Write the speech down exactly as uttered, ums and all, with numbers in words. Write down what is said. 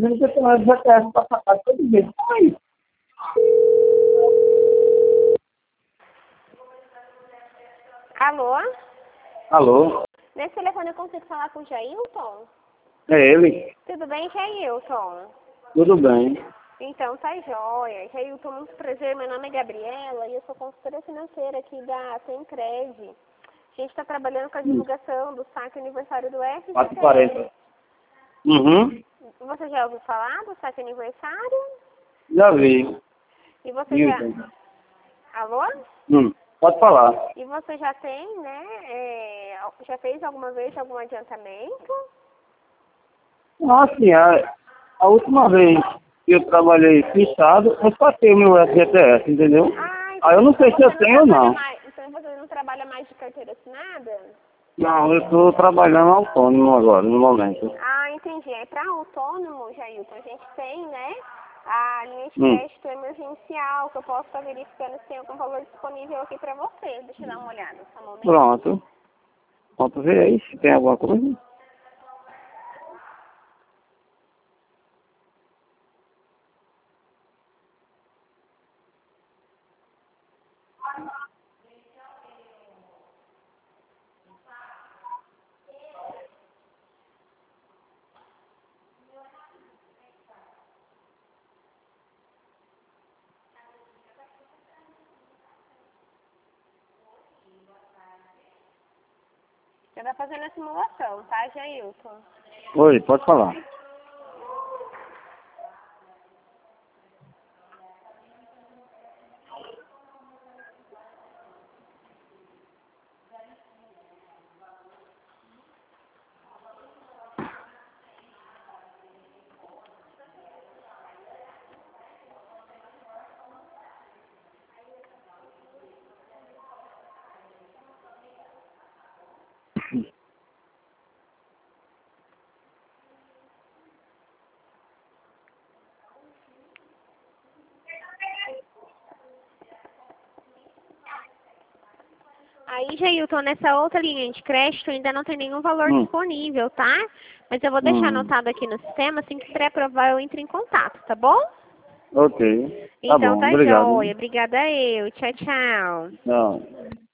dizendo que eu tenho G P S para sacar todo dia. Ai, Alô? alô? Nesse telefone eu consigo falar com o Jailton? É ele? Tudo bem, Jailton? Tudo bem. Então, tá jóia. Jailton, muito prazer. Meu nome é Gabriela e eu sou consultora financeira aqui da Temcred. A gente está trabalhando com a Hum. divulgação do saque aniversário do F G quatro e T S. quarenta. Uhum. Você já ouviu falar do saque aniversário? Já vi. E você Milton. já... Alô? Hum. Pode falar. E você já tem, né? é, Já fez alguma vez algum adiantamento? Ah, sim, a, a última vez que eu trabalhei fixado, eu passei o meu F G T S, entendeu? Ah, Aí eu não sei se você eu tenho ou trabalha não. mais, então você não trabalha mais de carteira assinada? Não, eu estou trabalhando autônomo agora, no momento. Ah, entendi. Aí para autônomo, Jailton, a gente tem, né, a linha de Hum. crédito emergencial, que eu posso estar verificando se tem algum valor disponível aqui para você. Deixa eu dar uma olhada, só um momento. Pronto. Pronto, vê aí se tem alguma coisa. Você vai fazendo a simulação, tá, Jailton? Oi, pode falar. Aí, Jailton, nessa outra linha de crédito ainda não tem nenhum valor Hum. disponível, tá? Mas eu vou deixar Hum. anotado aqui no sistema, assim que pré-aprovar eu entro em contato, tá bom? Ok. Tá Então bom, tá obrigado. jóia. Obrigada eu. Tchau, tchau. Não.